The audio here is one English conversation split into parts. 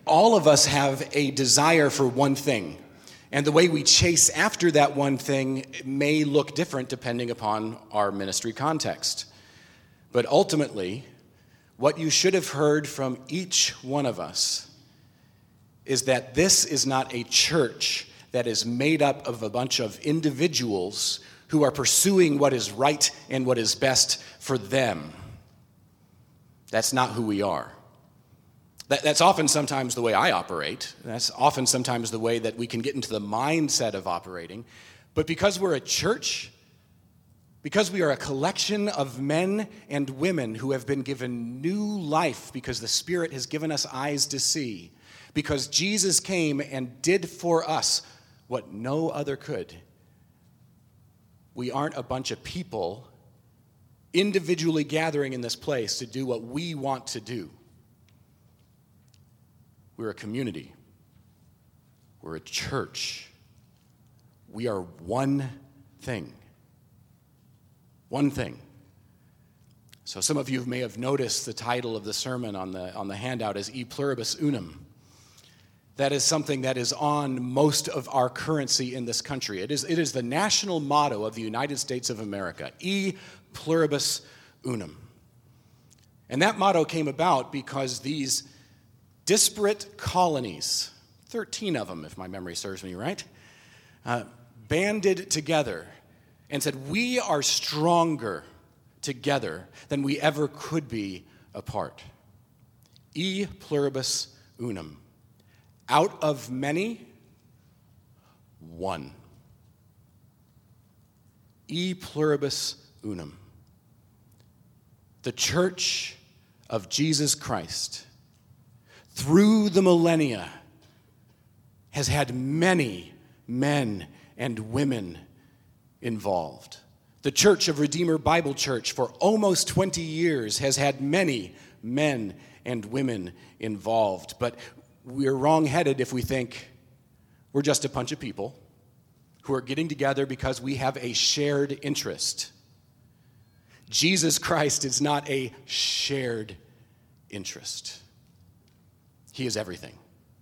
all of us have a desire for one thing. And the way we chase after that one thing may look different depending upon our ministry context. But ultimately, what you should have heard from each one of us is that this is not a church that is made up of a bunch of individuals who are pursuing what is right and what is best for them. That's not who we are. That's often sometimes the way I operate. That's often sometimes the way that we can get into the mindset of operating. But because we're a church, because we are a collection of men and women who have been given new life because the Spirit has given us eyes to see, because Jesus came and did for us what no other could, we aren't a bunch of people individually gathering in this place to do what we want to do. We're a community. We're a church. We are one thing. One thing. So some of you may have noticed the title of the sermon on the handout is E Pluribus Unum. That is something that is on most of our currency in this country. It is the national motto of the United States of America, E Pluribus Unum. And that motto came about because these disparate colonies, 13 of them, if my memory serves me right, banded together and said, we are stronger together than we ever could be apart. E Pluribus Unum. Out of many, one. E Pluribus Unum. The Church of Jesus Christ, through the millennia, has had many men and women involved. The Church of Redeemer Bible Church for almost 20 years has had many men and women involved. But we're wrong-headed if we think we're just a bunch of people who are getting together because we have a shared interest. Jesus Christ is not a shared interest. He is everything.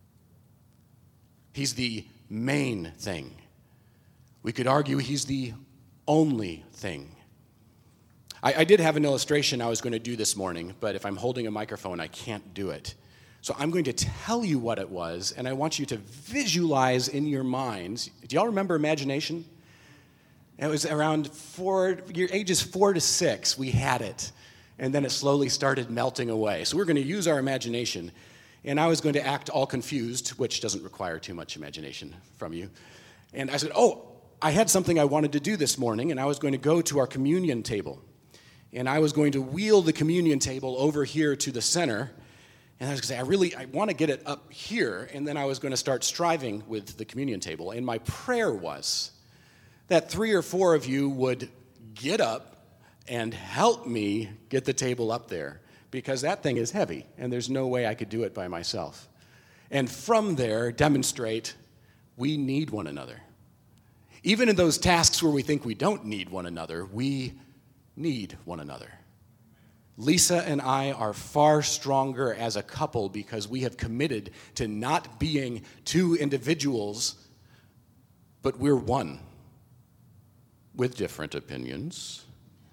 He's the main thing. We could argue he's the only thing. I did have an illustration I was going to do this morning, but if I'm holding a microphone, I can't do it. So I'm going to tell you what it was, and I want you to visualize in your minds. Do y'all remember imagination? It was around ages 4 to 6, we had it. And then it slowly started melting away. So we're going to use our imagination. And I was going to act all confused, which doesn't require too much imagination from you. And I said, I had something I wanted to do this morning, and I was going to go to our communion table. And I was going to wheel the communion table over here to the center. And I was going to say, I want to get it up here. And then I was going to start striving with the communion table. And my prayer was that 3 or 4 of you would get up and help me get the table up there, because that thing is heavy, and there's no way I could do it by myself. And from there, demonstrate we need one another. Even in those tasks where we think we don't need one another, we need one another. Lisa and I are far stronger as a couple because we have committed to not being 2 individuals, but we're one with different opinions.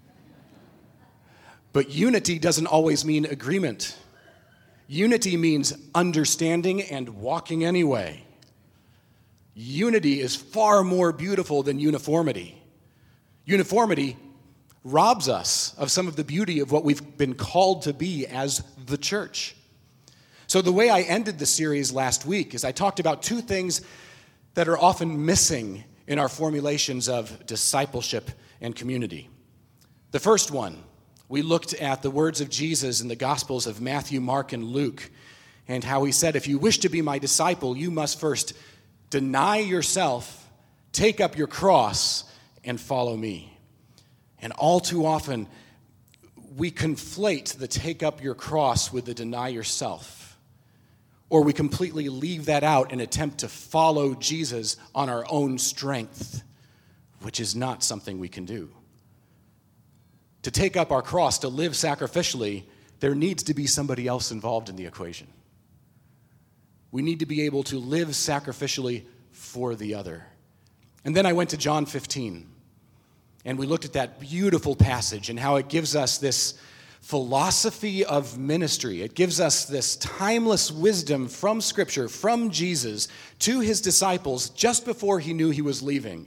But unity doesn't always mean agreement. Unity means understanding and walking anyway. Unity is far more beautiful than uniformity. Uniformity robs us of some of the beauty of what we've been called to be as the church. So the way I ended the series last week is I talked about 2 things that are often missing in our formulations of discipleship and community. The first one, we looked at the words of Jesus in the Gospels of Matthew, Mark, and Luke, and how he said, if you wish to be my disciple, you must first deny yourself, take up your cross, and follow me. And all too often, we conflate the take up your cross with the deny yourself. Or we completely leave that out and attempt to follow Jesus on our own strength, which is not something we can do. To take up our cross, to live sacrificially, there needs to be somebody else involved in the equation. We need to be able to live sacrificially for the other. And then I went to John 15, and we looked at that beautiful passage and how it gives us this philosophy of ministry. It gives us this timeless wisdom from Scripture, from Jesus, to his disciples just before he knew he was leaving.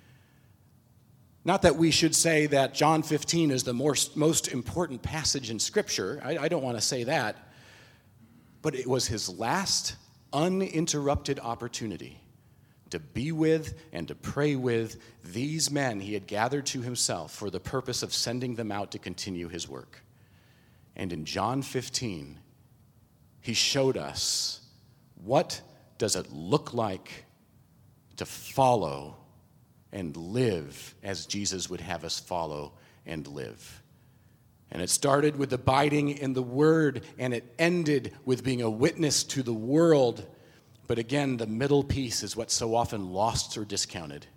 Not that we should say that John 15 is the most important passage in Scripture. I don't want to say that. But it was his last uninterrupted opportunity to be with and to pray with these men he had gathered to himself for the purpose of sending them out to continue his work. And in John 15, he showed us what does it look like to follow and live as Jesus would have us follow and live. And it started with abiding in the Word, and it ended with being a witness to the world. But again, the middle piece is what's so often lost or discounted.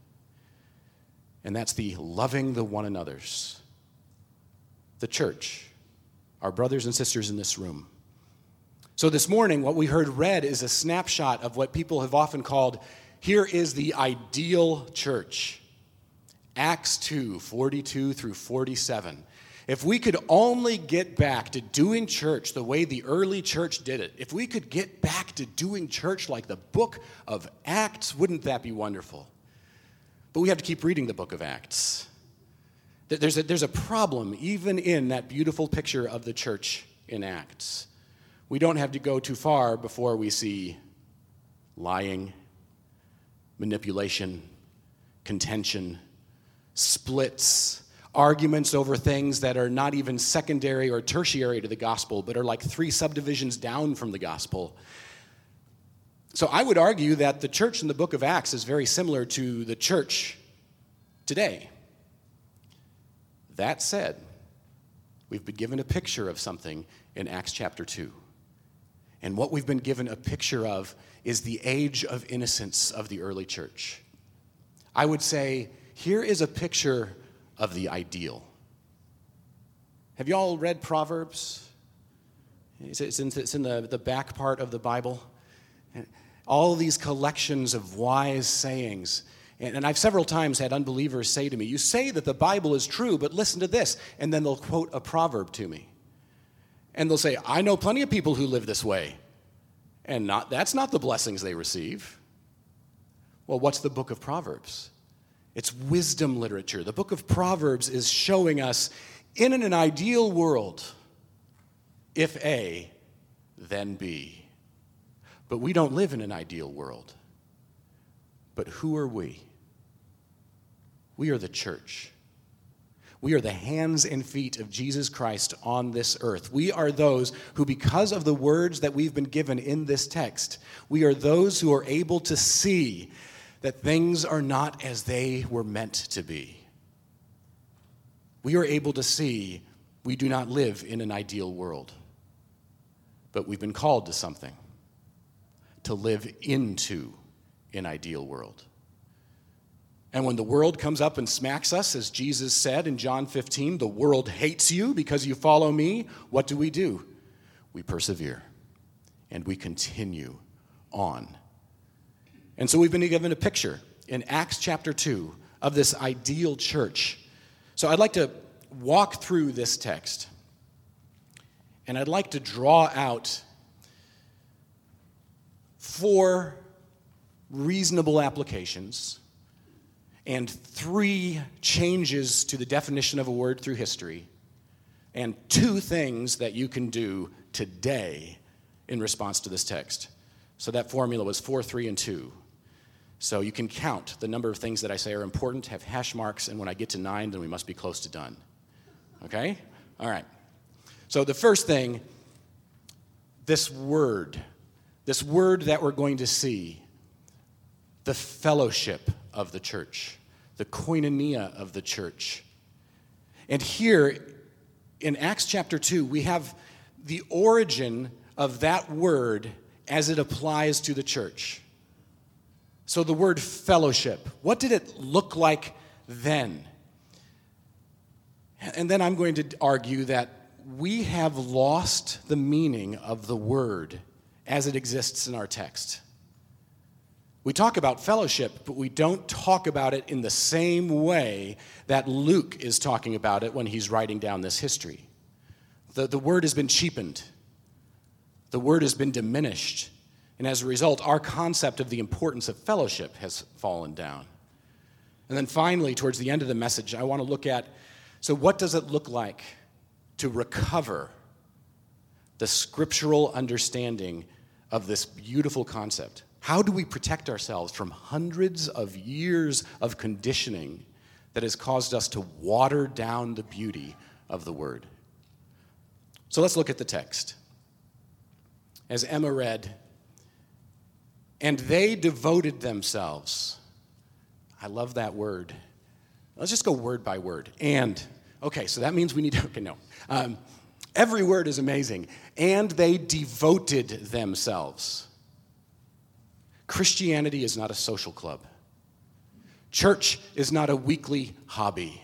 And that's the loving the one another's. The church, our brothers and sisters in this room. So this morning, what we heard read is a snapshot of what people have often called, here is the ideal church. Acts 2, 42 through 47. If we could only get back to doing church the way the early church did it, if we could get back to doing church like the book of Acts, wouldn't that be wonderful? But we have to keep reading the book of Acts. There's a problem even in that beautiful picture of the church in Acts. We don't have to go too far before we see lying, manipulation, contention, splits, arguments over things that are not even secondary or tertiary to the gospel, but are like 3 subdivisions down from the gospel. So I would argue that the church in the book of Acts is very similar to the church today. That said, we've been given a picture of something in Acts chapter 2. And what we've been given a picture of is the age of innocence of the early church. I would say, here is a picture of the ideal. Have you all read Proverbs? It's in the back part of the Bible. And all these collections of wise sayings. And I've several times had unbelievers say to me, you say that the Bible is true, but listen to this. And then they'll quote a proverb to me. And they'll say, I know plenty of people who live this way. And that's not the blessings they receive. Well, what's the book of Proverbs? It's wisdom literature. The book of Proverbs is showing us, in an ideal world, if A, then B. But we don't live in an ideal world. But who are we? We are the church. We are the hands and feet of Jesus Christ on this earth. We are those who, because of the words that we've been given in this text, we are those who are able to see that things are not as they were meant to be. We are able to see we do not live in an ideal world, but we've been called to something, to live into an ideal world. And when the world comes up and smacks us, as Jesus said in John 15, the world hates you because you follow me, what do? We persevere, and we continue on. And so we've been given a picture in Acts chapter 2 of this ideal church. So I'd like to walk through this text, and I'd like to draw out 4 reasonable applications and 3 changes to the definition of a word through history, and 2 things that you can do today in response to this text. So that formula was 4, 3, and 2. So you can count the number of things that I say are important, have hash marks, and when I get to 9, then we must be close to done. Okay? All right. So the first thing, this word that we're going to see, the fellowship of the church, the koinonia of the church. And here in Acts chapter 2, we have the origin of that word as it applies to the church. So the word fellowship, what did it look like then? And then I'm going to argue that we have lost the meaning of the word as it exists in our text. We talk about fellowship, but we don't talk about it in the same way that Luke is talking about it when he's writing down this history. The word has been cheapened. The word has been diminished. And as a result, our concept of the importance of fellowship has fallen down. And then finally, towards the end of the message, I want to look at, so what does it look like to recover the scriptural understanding of this beautiful concept? How do we protect ourselves from hundreds of years of conditioning that has caused us to water down the beauty of the word? So let's look at the text. As Emma read, and they devoted themselves. I love that word. Let's just go word by word. And, okay, so that means we need to, okay, no. Every word is amazing. And they devoted themselves. Christianity is not a social club. Church is not a weekly hobby.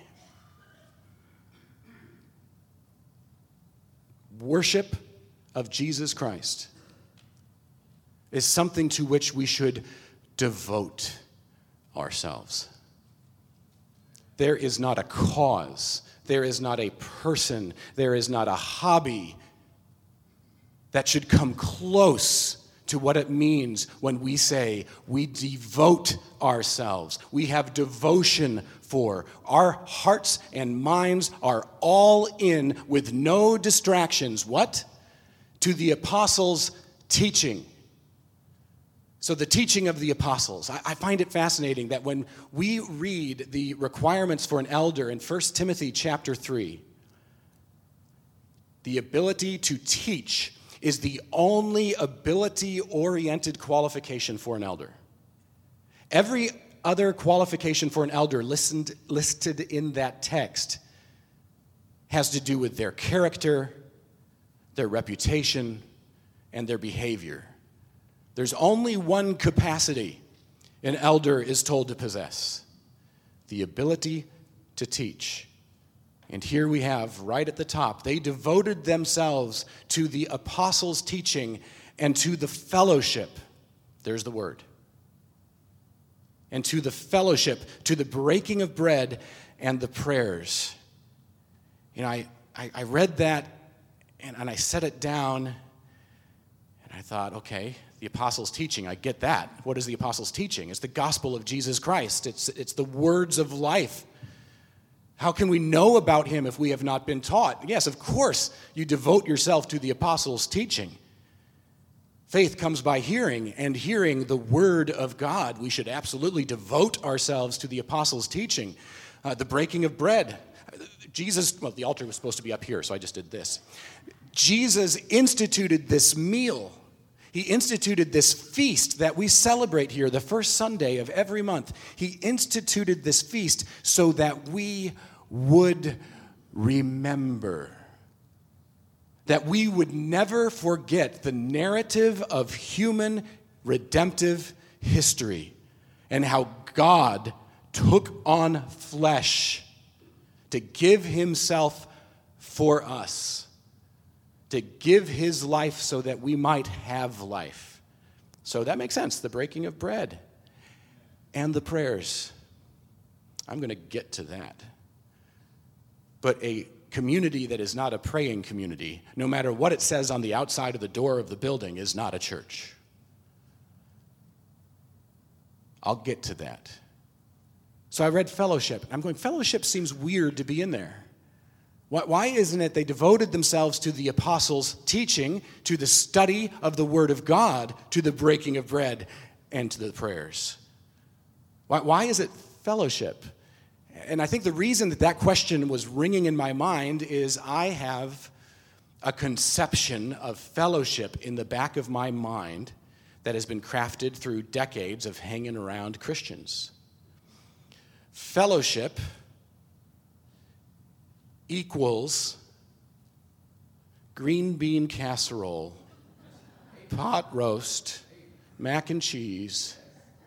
Worship of Jesus Christ is something to which we should devote ourselves. There is not a cause, there is not a person, there is not a hobby that should come close to what it means when we say we devote ourselves. We have devotion for. Our hearts and minds are all in with no distractions. What? To the apostles' teaching. So the teaching of the apostles. I find it fascinating that when we read the requirements for an elder in 1 Timothy chapter 3, the ability to teach is the only ability-oriented qualification for an elder. Every other qualification for an elder listed in that text has to do with their character, their reputation, and their behavior. There's only one capacity an elder is told to possess: the ability to teach. And here we have, right at the top, they devoted themselves to the apostles' teaching and to the fellowship. There's the word. And to the fellowship, to the breaking of bread and the prayers. You know, I read that and I set it down and I thought, okay, the apostles' teaching, I get that. What is the apostles' teaching? It's the gospel of Jesus Christ. It's the words of life. How can we know about him if we have not been taught? Yes, of course, you devote yourself to the apostles' teaching. Faith comes by hearing, and hearing the word of God. We should absolutely devote ourselves to the apostles' teaching. The breaking of bread. Jesus, well, the altar was supposed to be up here, so I just did this. Jesus instituted this meal. He instituted this feast that we celebrate here the first Sunday of every month. He instituted this feast so that we would remember, that we would never forget the narrative of human redemptive history and how God took on flesh to give himself for us, to give his life so that we might have life. So that makes sense, the breaking of bread and the prayers. I'm going to get to that. But a community that is not a praying community, no matter what it says on the outside of the door of the building, is not a church. I'll get to that. So I read fellowship. I'm going, fellowship seems weird to be in there. Why isn't it they devoted themselves to the apostles' teaching, to the study of the word of God, to the breaking of bread, and to the prayers? Why is it fellowship? And I think the reason that question was ringing in my mind is I have a conception of fellowship in the back of my mind that has been crafted through decades of hanging around Christians. Fellowship equals green bean casserole, pot roast, mac and cheese.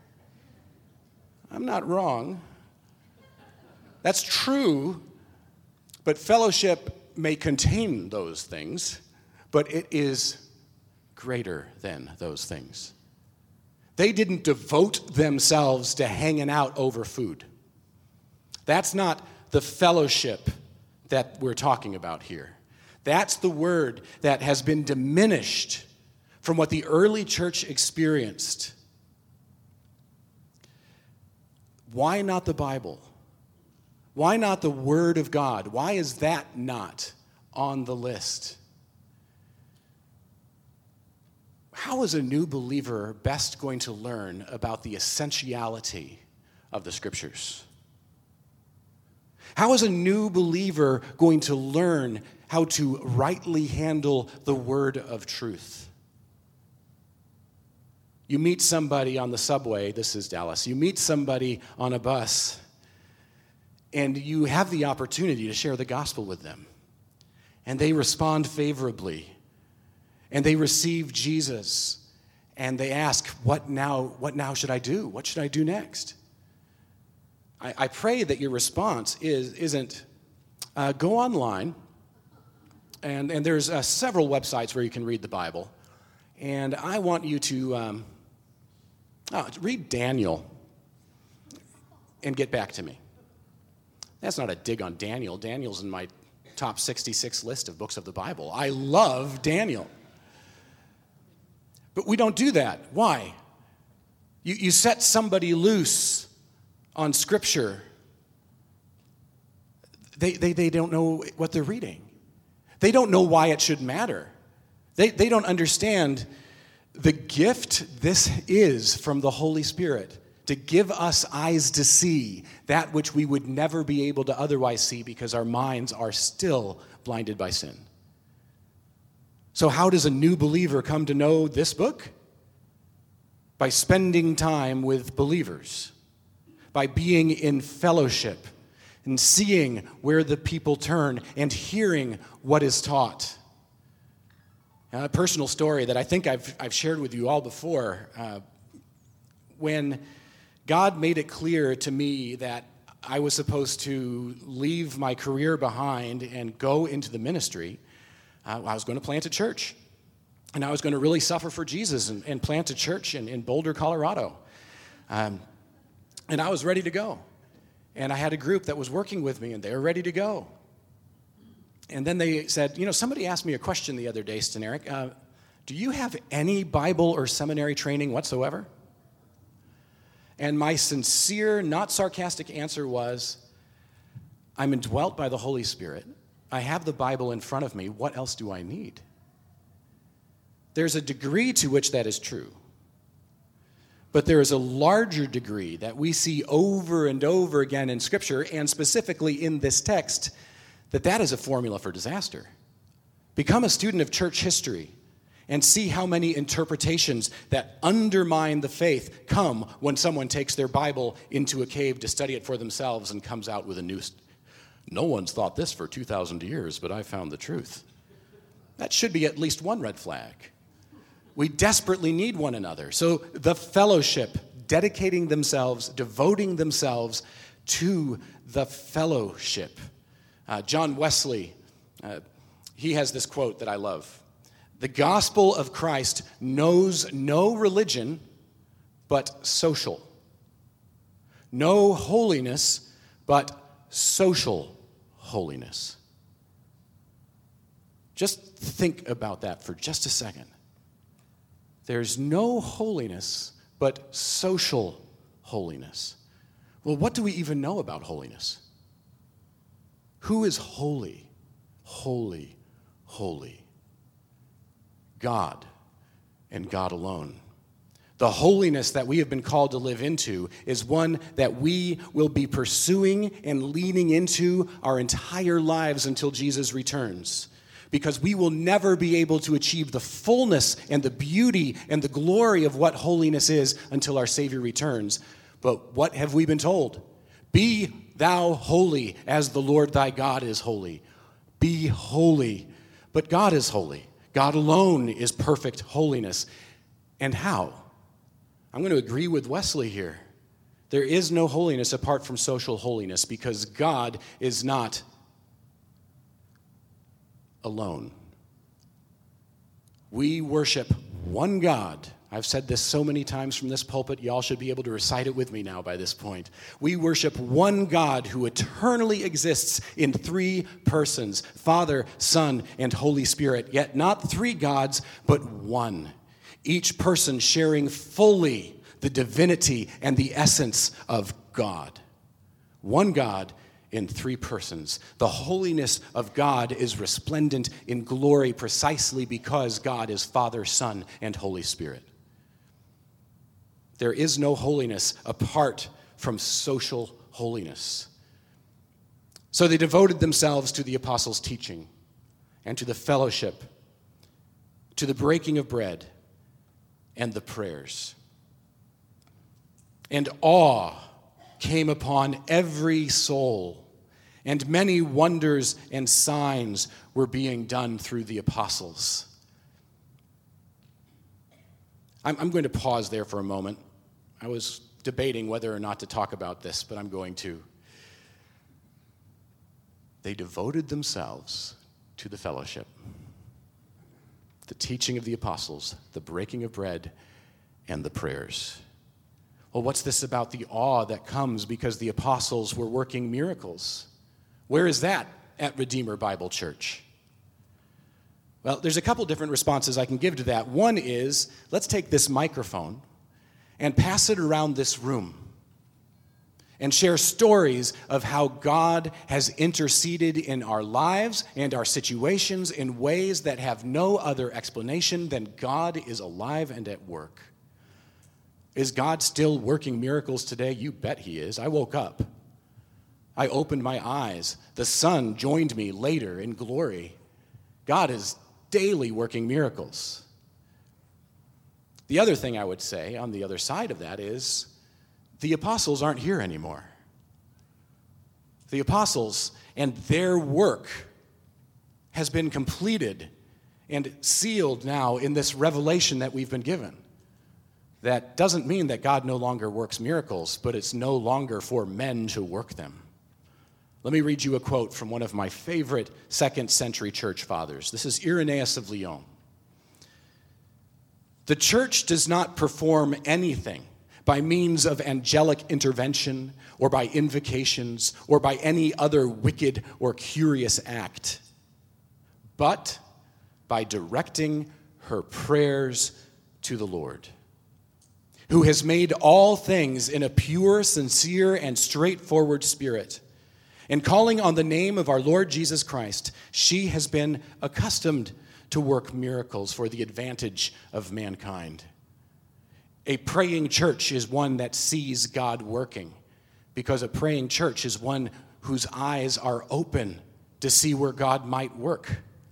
I'm not wrong. That's true, but fellowship may contain those things, but it is greater than those things. They didn't devote themselves to hanging out over food. That's not the fellowship that we're talking about here. That's the word that has been diminished from what the early church experienced. Why not the Bible? Why not the Word of God? Why is that not on the list? How is a new believer best going to learn about the essentiality of the Scriptures? How is a new believer going to learn how to rightly handle the word of truth? You meet somebody on the subway, this is Dallas, you meet somebody on a bus, and you have the opportunity to share the gospel with them. And they respond favorably, and they receive Jesus, and they ask, what now should I do? What should I do next? I pray that your response isn't go online, and there's several websites where you can read the Bible, and I want you to read Daniel and get back to me. That's not a dig on Daniel. Daniel's in my top 66 list of books of the Bible. I love Daniel. But we don't do that. Why? You set somebody loose on Scripture. They don't know what they're reading. They don't know why it should matter. They don't understand the gift this is from the Holy Spirit to give us eyes to see that which we would never be able to otherwise see because our minds are still blinded by sin. So how does a new believer come to know this book? By spending time with believers, by being in fellowship and seeing where the people turn and hearing what is taught. A personal story that I think I've shared with you all before. When God made it clear to me that I was supposed to leave my career behind and go into the ministry, I was going to plant a church. And I was going to really suffer for Jesus and plant a church in Boulder, Colorado. And I was ready to go. And I had a group that was working with me, and they were ready to go. And then they said, somebody asked me a question the other day, Steneric. Do you have any Bible or seminary training whatsoever? And my sincere, not sarcastic answer was, I'm indwelt by the Holy Spirit. I have the Bible in front of me. What else do I need? There's a degree to which that is true. But there is a larger degree that we see over and over again in Scripture, and specifically in this text, that is a formula for disaster. Become a student of church history and see how many interpretations that undermine the faith come when someone takes their Bible into a cave to study it for themselves and comes out with a new, no one's thought this for 2,000 years, but I found the truth. That should be at least one red flag. We desperately need one another. So the fellowship, dedicating themselves, devoting themselves to the fellowship. John Wesley, he has this quote that I love. The gospel of Christ knows no religion but social. No holiness but social holiness. Just think about that for just a second. There's no holiness but social holiness. Well, what do we even know about holiness? Who is holy? Holy, holy. God and God alone. The holiness that we have been called to live into is one that we will be pursuing and leaning into our entire lives until Jesus returns. Because we will never be able to achieve the fullness and the beauty and the glory of what holiness is until our Savior returns. But what have we been told? Be thou holy as the Lord thy God is holy. Be holy. But God is holy. God alone is perfect holiness. And how? I'm going to agree with Wesley here. There is no holiness apart from social holiness because God is not alone. We worship one God. I've said this so many times from this pulpit, y'all should be able to recite it with me now by this point. We worship one God who eternally exists in three persons, Father, Son, and Holy Spirit, yet not three gods, but one, each person sharing fully the divinity and the essence of God. One God in three persons. The holiness of God is resplendent in glory precisely because God is Father, Son, and Holy Spirit. There is no holiness apart from social holiness. So they devoted themselves to the apostles' teaching and to the fellowship, to the breaking of bread and the prayers. And awe came upon every soul, and many wonders and signs were being done through the apostles. I'm going to pause there for a moment. I was debating whether or not to talk about this, but I'm going to. They devoted themselves to the fellowship, the teaching of the apostles, the breaking of bread, and the prayers. Well, what's this about the awe that comes because the apostles were working miracles? Where is that at Redeemer Bible Church? Well, there's a couple different responses I can give to that. One is, let's take this microphone and pass it around this room and share stories of how God has interceded in our lives and our situations in ways that have no other explanation than God is alive and at work. Is God still working miracles today? You bet he is. I woke up. I opened my eyes. The sun joined me later in glory. God is daily working miracles. The other thing I would say on the other side of that is the apostles aren't here anymore. The apostles and their work has been completed and sealed now in this revelation that we've been given. That doesn't mean that God no longer works miracles, but it's no longer for men to work them. Let me read you a quote from one of my favorite second century church fathers. This is Irenaeus of Lyon. The church does not perform anything by means of angelic intervention or by invocations or by any other wicked or curious act, but by directing her prayers to the Lord, who has made all things in a pure, sincere, and straightforward spirit. In calling on the name of our Lord Jesus Christ, she has been accustomed to work miracles for the advantage of mankind. A praying church is one that sees God working, because a praying church is one whose eyes are open to see where God might work.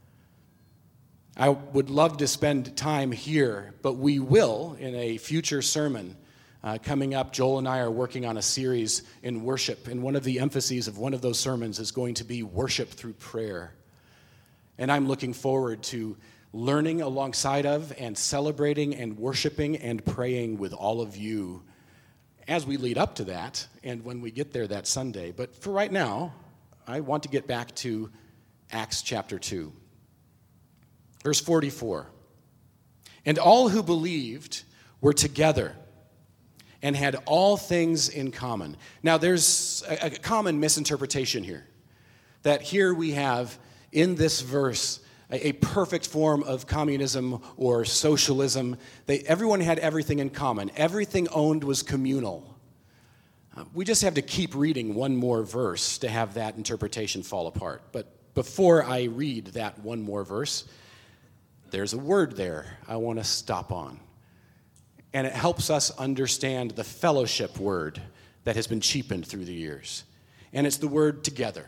I would love to spend time here, but we will in a future sermon coming up. Joel and I are working on a series in worship, and one of the emphases of one of those sermons is going to be worship through prayer. And I'm looking forward to learning alongside of and celebrating and worshiping and praying with all of you as we lead up to that and when we get there that Sunday. But for right now, I want to get back to Acts chapter 2. Verse 44. And all who believed were together and had all things in common. Now, there's a common misinterpretation here, that here we have in this verse a perfect form of communism or socialism. Everyone had everything in common. Everything owned was communal. We just have to keep reading one more verse to have that interpretation fall apart. But before I read that one more verse, there's a word there I want to stop on. And it helps us understand the fellowship word that has been cheapened through the years. And it's the word together.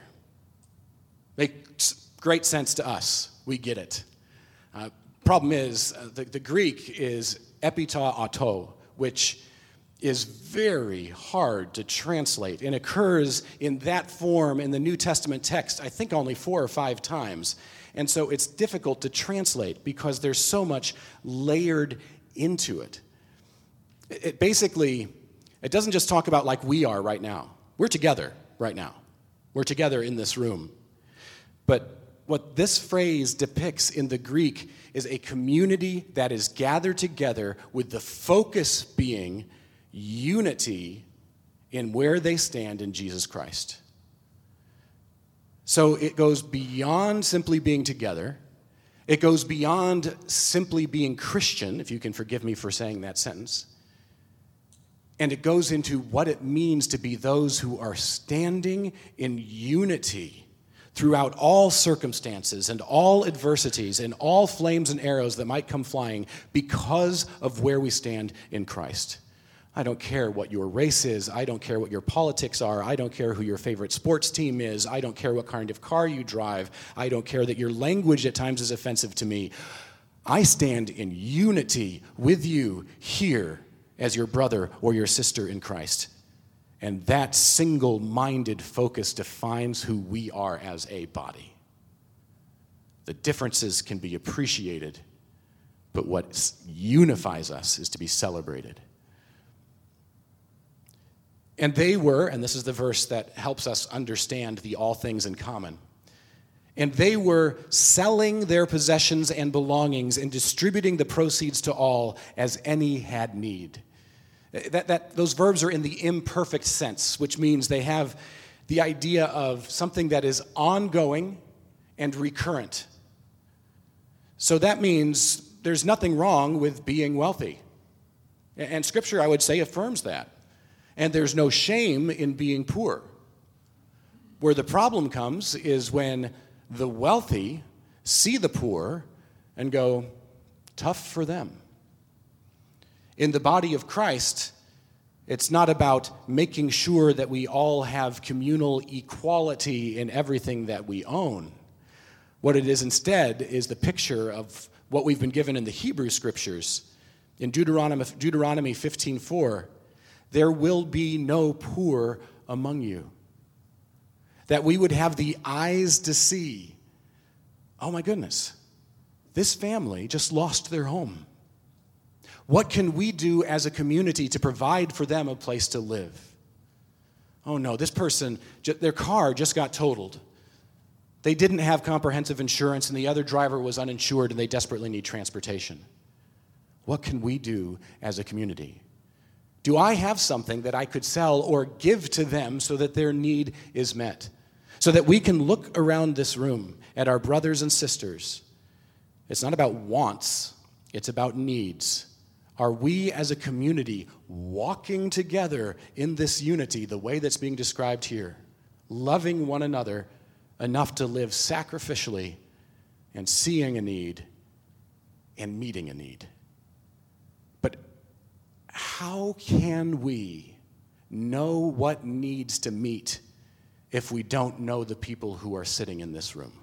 Makes great sense to us. We get it. Problem is, the Greek is epita auto, which is very hard to translate and occurs in that form in the New Testament text, I think only 4 or 5 times. And so it's difficult to translate because there's so much layered into it. It basically, it doesn't just talk about like we are right now. We're together right now. We're together in this room. But what this phrase depicts in the Greek is a community that is gathered together with the focus being unity in where they stand in Jesus Christ. So it goes beyond simply being together. It goes beyond simply being Christian, if you can forgive me for saying that sentence. And it goes into what it means to be those who are standing in unity throughout all circumstances and all adversities and all flames and arrows that might come flying because of where we stand in Christ. I don't care what your race is. I don't care what your politics are. I don't care who your favorite sports team is. I don't care what kind of car you drive. I don't care that your language at times is offensive to me. I stand in unity with you here as your brother or your sister in Christ. And that single-minded focus defines who we are as a body. The differences can be appreciated, but what unifies us is to be celebrated. And they were, and this is the verse that helps us understand the all things in common, and they were selling their possessions and belongings and distributing the proceeds to all as any had need. Those verbs are in the imperfect sense, which means they have the idea of something that is ongoing and recurrent. So that means there's nothing wrong with being wealthy. And Scripture, I would say, affirms that. And there's no shame in being poor. Where the problem comes is when the wealthy see the poor and go, tough for them. In the body of Christ, it's not about making sure that we all have communal equality in everything that we own. What it is instead is the picture of what we've been given in the Hebrew Scriptures. In Deuteronomy 15:4, there will be no poor among you. That we would have the eyes to see, oh my goodness, this family just lost their home. What can we do as a community to provide for them a place to live? Oh no, this person, their car just got totaled. They didn't have comprehensive insurance and the other driver was uninsured and they desperately need transportation. What can we do as a community? Do I have something that I could sell or give to them so that their need is met? So that we can look around this room at our brothers and sisters. It's not about wants, it's about needs. Are we as a community walking together in this unity the way that's being described here, loving one another enough to live sacrificially and seeing a need and meeting a need? But how can we know what needs to meet if we don't know the people who are sitting in this room?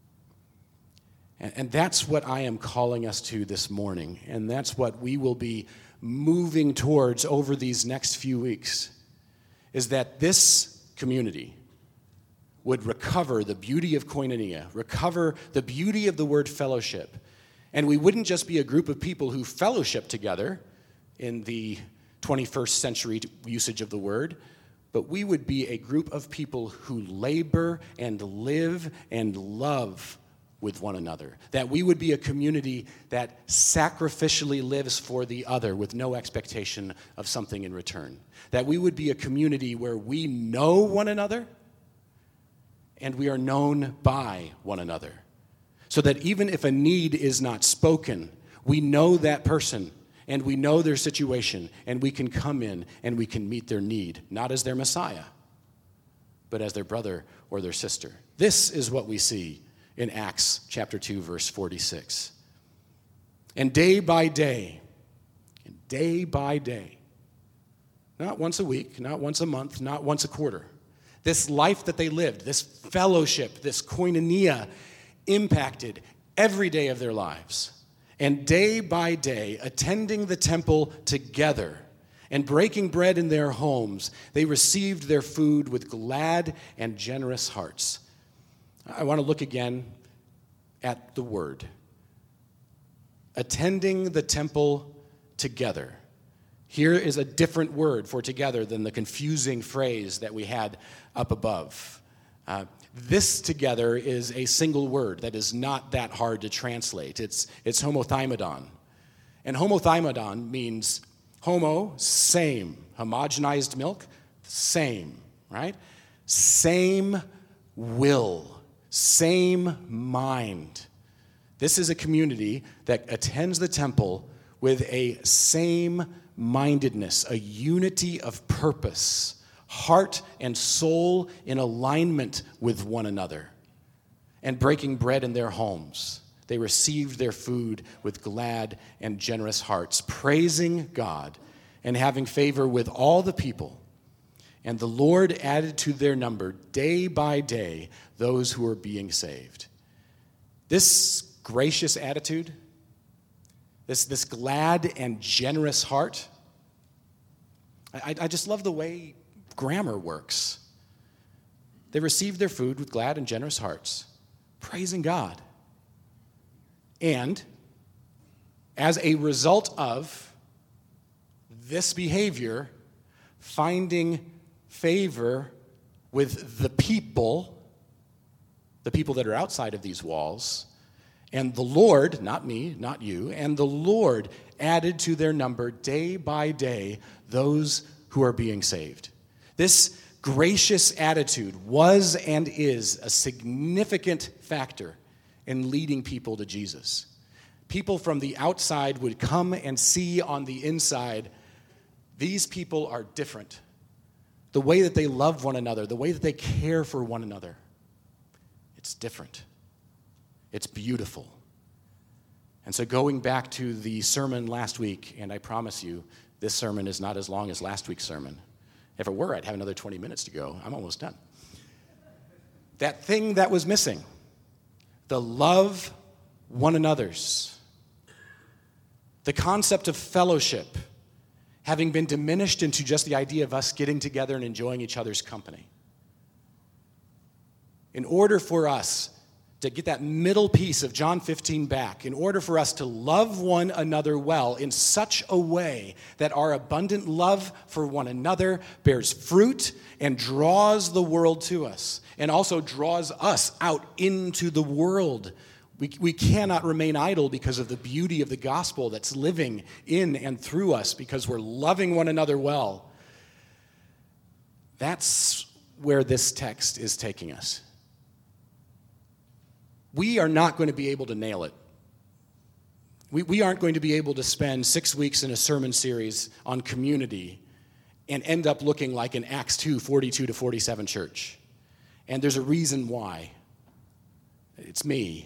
And that's what I am calling us to this morning, and that's what we will be moving towards over these next few weeks, is that this community would recover the beauty of koinonia, recover the beauty of the word fellowship, and we wouldn't just be a group of people who fellowship together in the 21st century usage of the word, but we would be a group of people who labor and live and love with one another. That we would be a community that sacrificially lives for the other with no expectation of something in return. That we would be a community where we know one another and we are known by one another. So that even if a need is not spoken, we know that person and we know their situation and we can come in and we can meet their need, not as their Messiah, but as their brother or their sister. This is what we see in Acts chapter 2, verse 46. And day by day, not once a week, not once a month, not once a quarter, this life that they lived, this fellowship, this koinonia, impacted every day of their lives. And day by day, attending the temple together and breaking bread in their homes, they received their food with glad and generous hearts. I want to look again at the word. Attending the temple together. Here is a different word for together than the confusing phrase that we had up above. This together is a single word that is not that hard to translate. It's homothymadon. And homothymadon means homo, same. Homogenized milk, same, right? Same will, same mind. This is a community that attends the temple with a same-mindedness, a unity of purpose, heart and soul in alignment with one another, and breaking bread in their homes. They received their food with glad and generous hearts, praising God and having favor with all the people. And the Lord added to their number day by day those who were being saved. This gracious attitude, this glad and generous heart, I just love the way grammar works. They received their food with glad and generous hearts, praising God. And as a result of this behavior, finding favor with the people that are outside of these walls, and the Lord, not me, not you, and the Lord added to their number day by day those who are being saved. This gracious attitude was and is a significant factor in leading people to Jesus. People from the outside would come and see on the inside, these people are different. The way that they love one another, the way that they care for one another, it's different. It's beautiful. And so going back to the sermon last week, and I promise you, this sermon is not as long as last week's sermon. If it were, I'd have another 20 minutes to go. I'm almost done. That thing that was missing, the love one another's, the concept of fellowship, having been diminished into just the idea of us getting together and enjoying each other's company. In order for us to get that middle piece of John 15 back, in order for us to love one another well in such a way that our abundant love for one another bears fruit and draws the world to us, and also draws us out into the world. We cannot remain idle because of the beauty of the gospel that's living in and through us, because we're loving one another well. That's where this text is taking us. We are not going to be able to nail it. We aren't going to be able to spend 6 weeks in a sermon series on community and end up looking like an Acts 2, 42 to 47 church. And there's a reason why. It's me.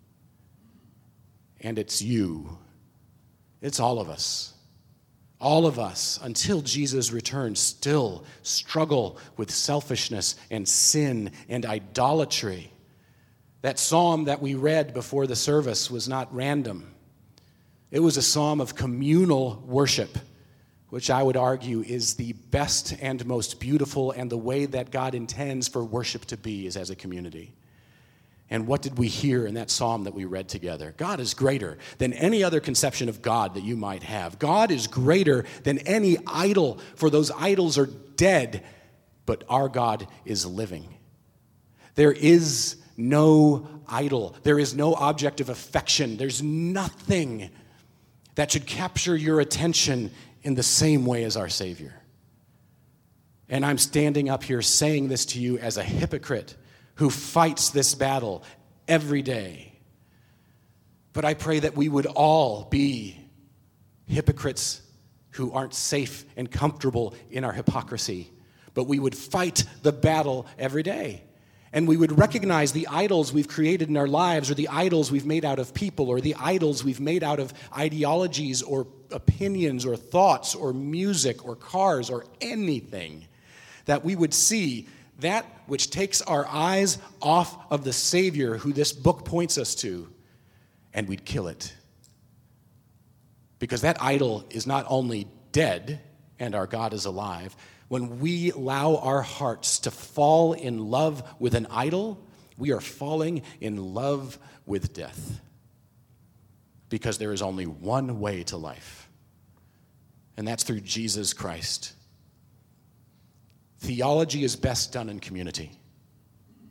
And it's you. It's all of us. All of us, until Jesus returns, still struggle with selfishness and sin and idolatry. That psalm that we read before the service was not random. It was a psalm of communal worship, which I would argue is the best and most beautiful, and the way that God intends for worship to be is as a community. And what did we hear in that psalm that we read together? God is greater than any other conception of God that you might have. God is greater than any idol, for those idols are dead, but our God is living. There is no idol. There is no object of affection. There's nothing that should capture your attention in the same way as our Savior. And I'm standing up here saying this to you as a hypocrite who fights this battle every day. But I pray that we would all be hypocrites who aren't safe and comfortable in our hypocrisy, but we would fight the battle every day. And we would recognize the idols we've created in our lives, or the idols we've made out of people, or the idols we've made out of ideologies or opinions or thoughts or music or cars or anything, that we would see that which takes our eyes off of the Savior who this book points us to, and we'd kill it. Because that idol is not only dead and our God is alive. When we allow our hearts to fall in love with an idol, we are falling in love with death. Because there is only one way to life, and that's through Jesus Christ. Theology is best done in community.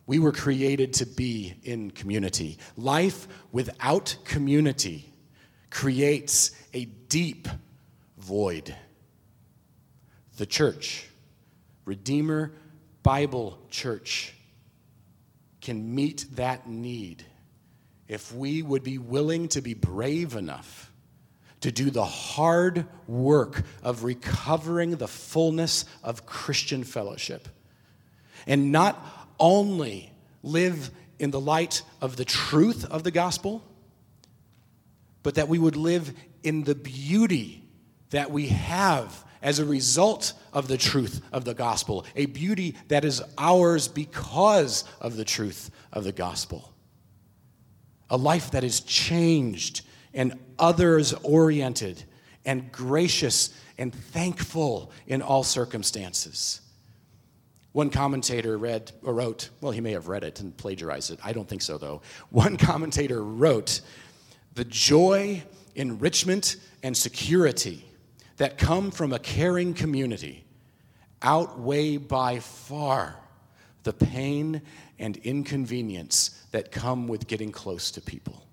We were created to be in community. Life without community creates a deep void. The church, Redeemer Bible Church, can meet that need if we would be willing to be brave enough to do the hard work of recovering the fullness of Christian fellowship, and not only live in the light of the truth of the gospel, but that we would live in the beauty that we have as a result of the truth of the gospel, a beauty that is ours because of the truth of the gospel. A life that is changed and others-oriented and gracious and thankful in all circumstances. One commentator wrote, well, he may have read it and plagiarized it. I don't think so, though. One commentator wrote, "The joy, enrichment, and security that come from a caring community outweigh by far the pain and inconvenience that come with getting close to people."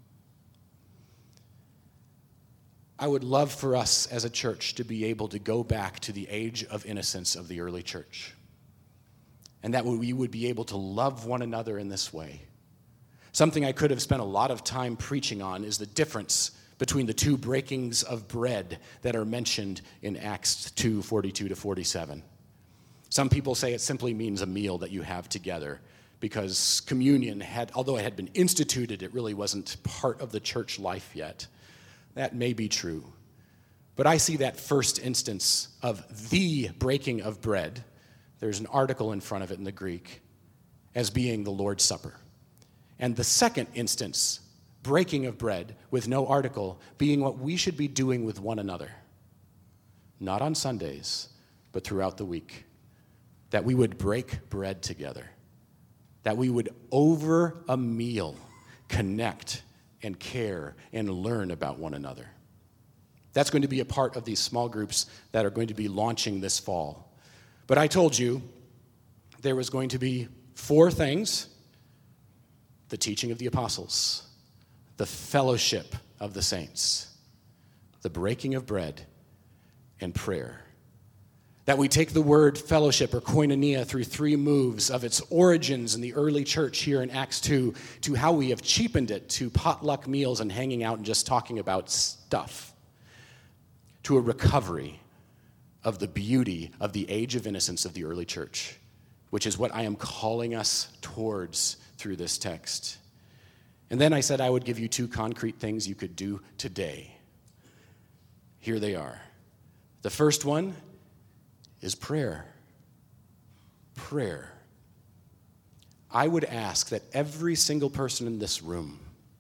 I would love for us as a church to be able to go back to the age of innocence of the early church, and that we would be able to love one another in this way. Something I could have spent a lot of time preaching on is the difference between the two breakings of bread that are mentioned in Acts 2:42-47. Some people say it simply means a meal that you have together, because communion although it had been instituted, it really wasn't part of the church life yet. That may be true. But I see that first instance of the breaking of bread, there's an article in front of it in the Greek, as being the Lord's Supper. And the second instance, breaking of bread with no article, being what we should be doing with one another. Not on Sundays, but throughout the week. That we would break bread together. That we would, over a meal, connect and care and learn about one another. That's going to be a part of these small groups that are going to be launching this fall. But I told you there was going to be 4 things: the teaching of the apostles, the fellowship of the saints, the breaking of bread, and prayer. That we take the word fellowship or koinonia through 3 moves of its origins in the early church here in Acts 2 to how we have cheapened it to potluck meals and hanging out and just talking about stuff, to a recovery of the beauty of the age of innocence of the early church, which is what I am calling us towards through this text. And then I said I would give you 2 concrete things you could do today. Here they are. The first one is prayer. Prayer. I would ask that every single person in this room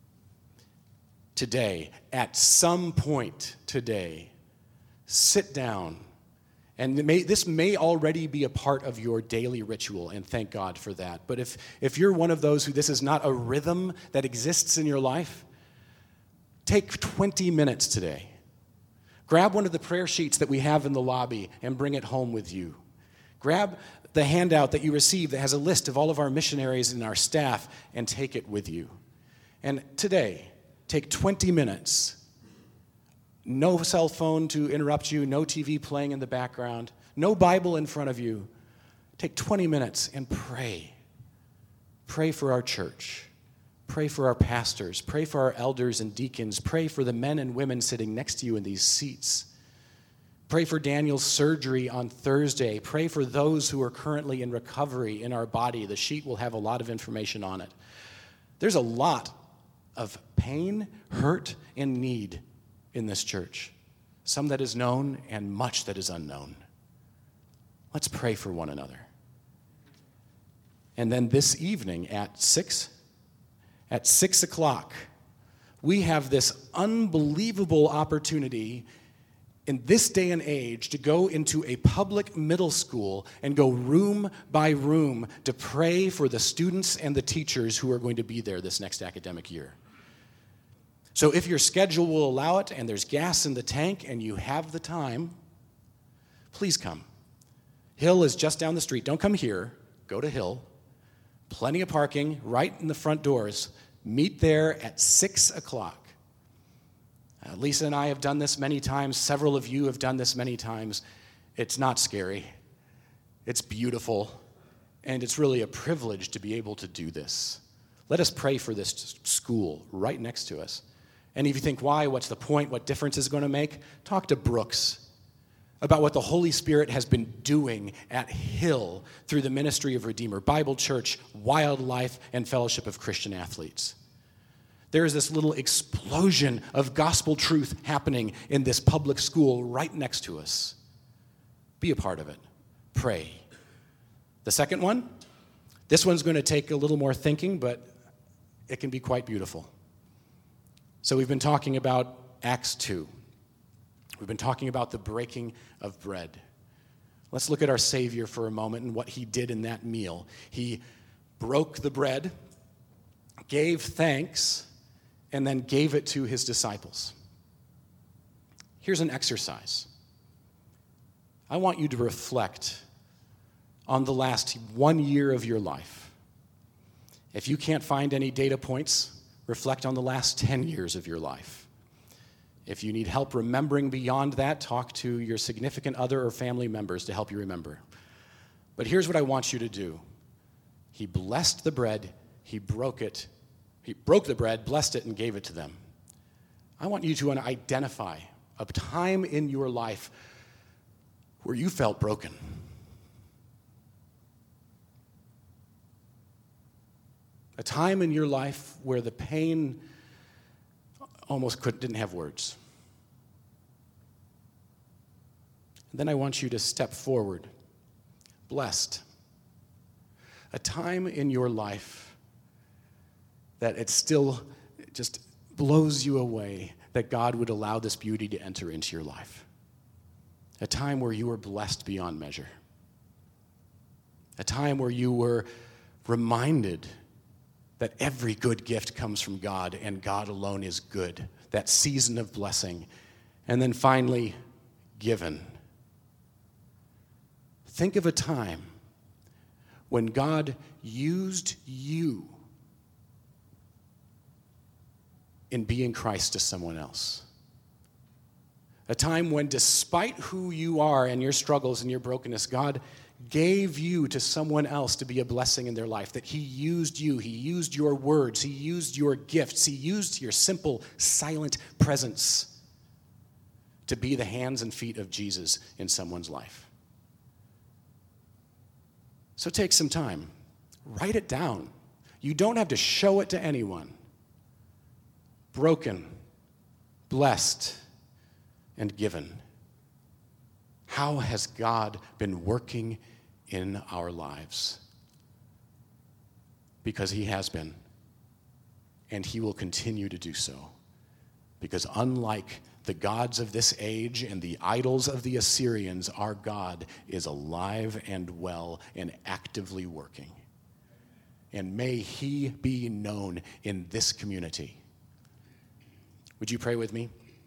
today, at some point today, sit down, and this may already be a part of your daily ritual, and thank God for that. But if you're one of those who this is not a rhythm that exists in your life, take 20 minutes today. Grab one of the prayer sheets that we have in the lobby and bring it home with you. Grab the handout that you received that has a list of all of our missionaries and our staff and take it with you. And today, take 20 minutes. No cell phone to interrupt you, no TV playing in the background, no Bible in front of you. Take 20 minutes and pray. Pray for our church. Pray for our pastors. Pray for our elders and deacons. Pray for the men and women sitting next to you in these seats. Pray for Daniel's surgery on Thursday. Pray for those who are currently in recovery in our body. The sheet will have a lot of information on it. There's a lot of pain, hurt, and need in this church. Some that is known and much that is unknown. Let's pray for one another. And then this evening at 6 o'clock, we have this unbelievable opportunity in this day and age to go into a public middle school and go room by room to pray for the students and the teachers who are going to be there this next academic year. So if your schedule will allow it and there's gas in the tank and you have the time, please come. Hill is just down the street. Don't come here. Go to Hill. Plenty of parking right in the front doors. Meet there at 6 o'clock. Lisa and I have done this many times. Several of you have done this many times. It's not scary. It's beautiful. And it's really a privilege to be able to do this. Let us pray for this school right next to us. And if you think, why? What's the point? What difference is it going to make? Talk to Brooks about what the Holy Spirit has been doing at Hill through the ministry of Redeemer Bible Church, Wildlife, and Fellowship of Christian Athletes. There is this little explosion of gospel truth happening in this public school right next to us. Be a part of it. Pray. The second one, this one's going to take a little more thinking, but it can be quite beautiful. So we've been talking about Acts 2. We've been talking about the breaking of bread. Let's look at our Savior for a moment and what he did in that meal. He broke the bread, gave thanks, and then gave it to his disciples. Here's an exercise. I want you to reflect on the last 1 year of your life. If you can't find any data points, reflect on the last 10 years of your life. If you need help remembering beyond that, talk to your significant other or family members to help you remember. But here's what I want you to do. He blessed the bread, he broke it. He broke the bread, blessed it, and gave it to them. I want you to identify a time in your life where you felt broken. A time in your life where the pain almost didn't have words. And then I want you to step forward, blessed. A time in your life that it still just blows you away that God would allow this beauty to enter into your life. A time where you were blessed beyond measure. A time where you were reminded that every good gift comes from God and God alone is good. That season of blessing. And then finally, given. Think of a time when God used you in being Christ to someone else. A time when, despite who you are and your struggles and your brokenness, God gave you to someone else to be a blessing in their life. That he used you, he used your words, he used your gifts, he used your simple, silent presence to be the hands and feet of Jesus in someone's life. So take some time, write it down. You don't have to show it to anyone. Broken, blessed, and given. How has God been working in our lives? Because he has been, and he will continue to do so. Because unlike the gods of this age and the idols of the Assyrians, our God is alive and well and actively working. And may he be known in this community. Would you pray with me?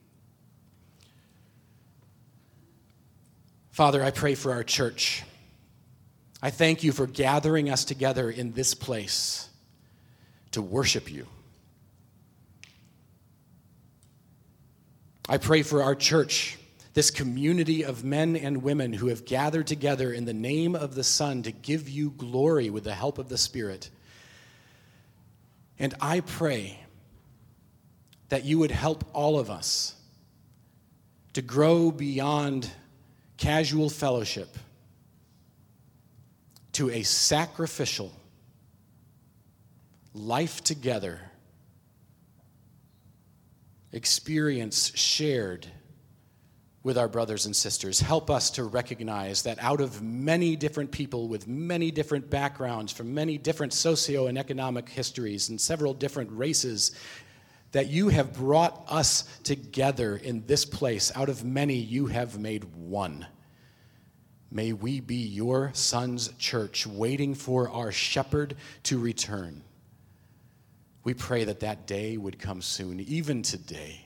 Father, I pray for our church. I thank you for gathering us together in this place to worship you. I pray for our church, this community of men and women who have gathered together in the name of the Son to give you glory with the help of the Spirit. And I pray that you would help all of us to grow beyond casual fellowship to a sacrificial life together experience shared with our brothers and sisters. Help us to recognize that out of many different people with many different backgrounds, from many different socio and economic histories and several different races, that you have brought us together in this place. Out of many, you have made one. May we be your Son's church, waiting for our shepherd to return. We pray that that day would come soon, even today.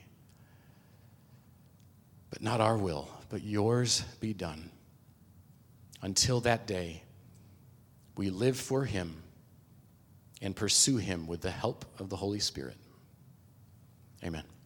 But not our will, but yours be done. Until that day, we live for him and pursue him with the help of the Holy Spirit. Amen.